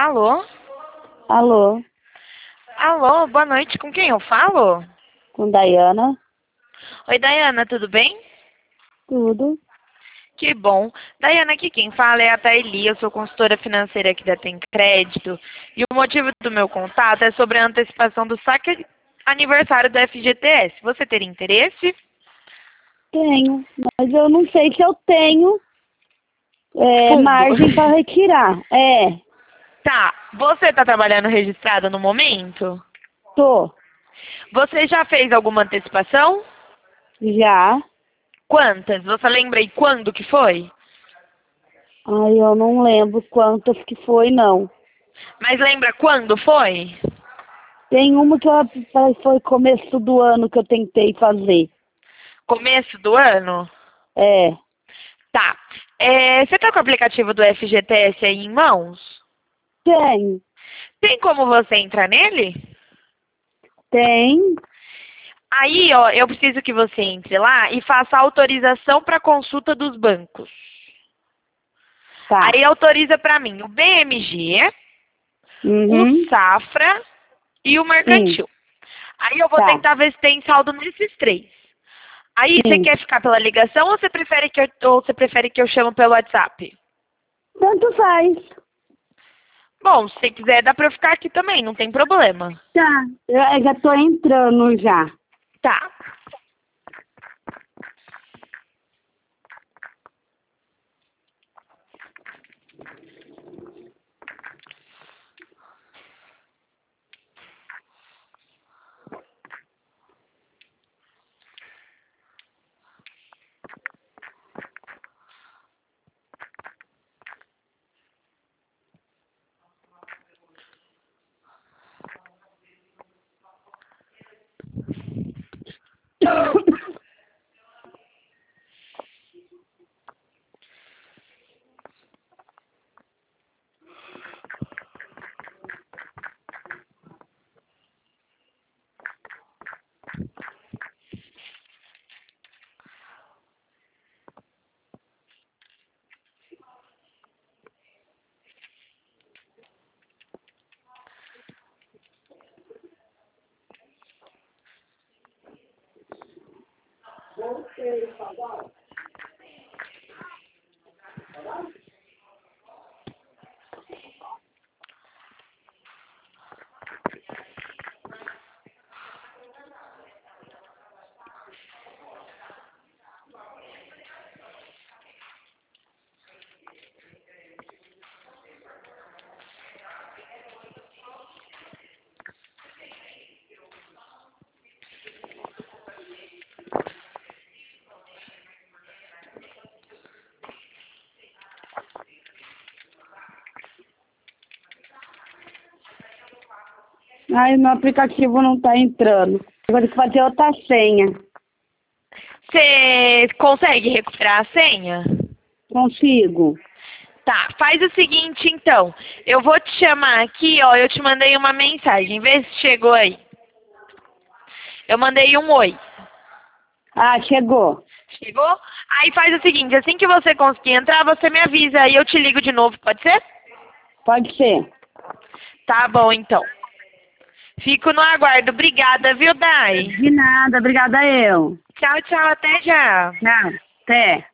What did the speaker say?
Alô? Alô, Alô, boa noite. Com quem eu falo? com Dayana, Oi, Dayana, tudo bem? tudo. Que bom. Dayana, aqui quem fala é a Taeli, eu sou consultora financeira aqui da Tem Crédito. E o motivo do meu contato é sobre a antecipação do saque aniversário do FGTS. Você teria interesse? Tenho, mas eu não sei se eu tenho Fundo. margem para retirar. Tá. Você está trabalhando registrada no momento? Tô. Você já fez alguma antecipação? Já. Quantas? Você lembra aí quando que foi? Ai, eu não lembro quantas que foi, não. Mas lembra quando foi? Tem uma que foi começo do ano que eu tentei fazer. Começo do ano? É, Tá. Você tá com o aplicativo do FGTS aí em mãos? tem. Tem como você entrar nele? Tem. Aí, ó, eu preciso que você entre lá e faça a autorização para consulta dos bancos. Tá. Aí autoriza para mim o BMG, o Uhum. Safra e o Sim. Mercantil. Aí eu vou Tá. tentar ver se tem saldo nesses três. Aí, você Sim. quer ficar pela ligação ou você prefere que eu chame pelo WhatsApp? Tanto faz. Bom, se você quiser, dá pra eu ficar aqui também, não tem problema. Tá. Eu já tô entrando já. Tá. Ai, meu aplicativo não tá entrando. Agora tem que fazer outra senha. Você consegue recuperar a senha? Consigo? Tá, faz o seguinte então. Eu vou te chamar aqui, ó. Eu te mandei uma mensagem. Vê se chegou aí. Eu mandei um oi. Ah, chegou. Chegou? Aí faz o seguinte, assim que você conseguir entrar, você me avisa. Aí eu te ligo de novo, pode ser? Pode ser. Tá bom, então. Fico no aguardo. Obrigada, viu, Dai? De nada, obrigada eu. Tchau, tchau. Até já. Não, até.